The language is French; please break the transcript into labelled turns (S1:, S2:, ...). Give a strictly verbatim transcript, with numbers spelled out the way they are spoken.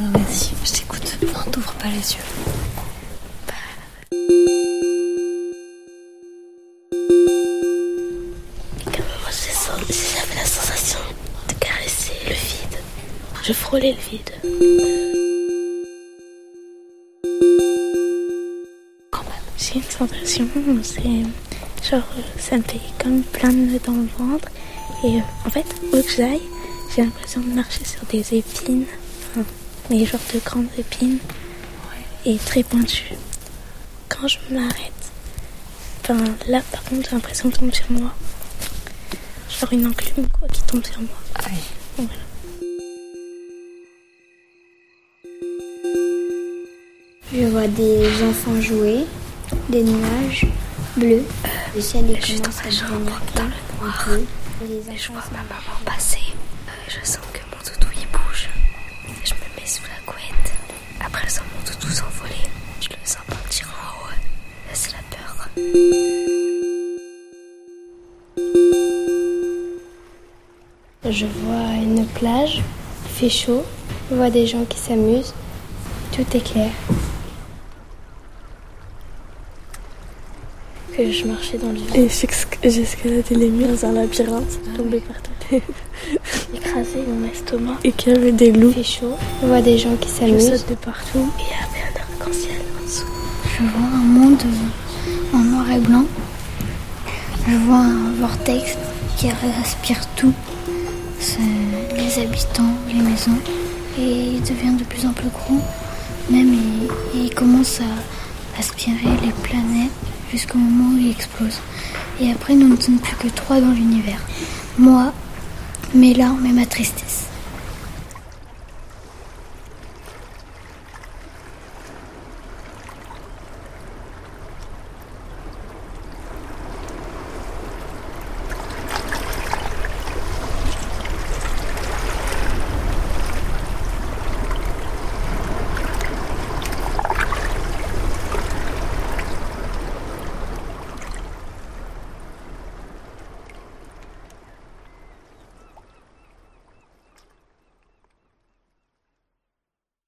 S1: vas-y, je t'écoute. Non, t'ouvres pas les yeux.
S2: J'avais la sensation de caresser le vide. Je frôlais le vide.
S1: Quand même. J'ai une sensation, c'est genre, ça me fait comme plein de nœuds dans le ventre. Et euh, en fait, où que j'aille, j'ai l'impression de marcher sur des épines. Enfin, des genres de grandes épines. Et très pointues. Quand je m'arrête, enfin là par contre, j'ai l'impression de tomber sur moi. Genre une enclume quoi qui tombe sur moi.
S3: Aïe.
S1: Voilà.
S4: Je vois des enfants jouer, des nuages bleus. Le ciel
S1: Je suis dans ma chambre, dans le noir.
S4: Les
S1: Je vois ma maman passer. Je sens que mon doudou il bouge. Je me mets sous la couette. Après, je sens mon doudou s'envoler. Je le sens partir en haut. Là, c'est la peur.
S4: Je vois une plage, il fait chaud, je vois des gens qui s'amusent, tout est clair. Que je marchais dans le vide.
S2: Et j'ai escaladé les murs dans un labyrinthe, tombé par terre.
S1: Écrasé mon estomac.
S2: Et qu'il y avait des loups.
S4: Il fait chaud, je vois des gens qui
S2: Je
S4: s'amusent.
S2: saute de partout.
S1: Et il y avait un arc-en-ciel en dessous.
S5: Je vois un monde en noir et blanc. Je vois un vortex qui aspire tout. C'est les habitants, les maisons. Et il devient de plus en plus gros. Même il, il commence à aspirer les planètes jusqu'au moment où il explose. Et après, nous ne sommes plus que trois dans l'univers. Moi, mes larmes et ma tristesse.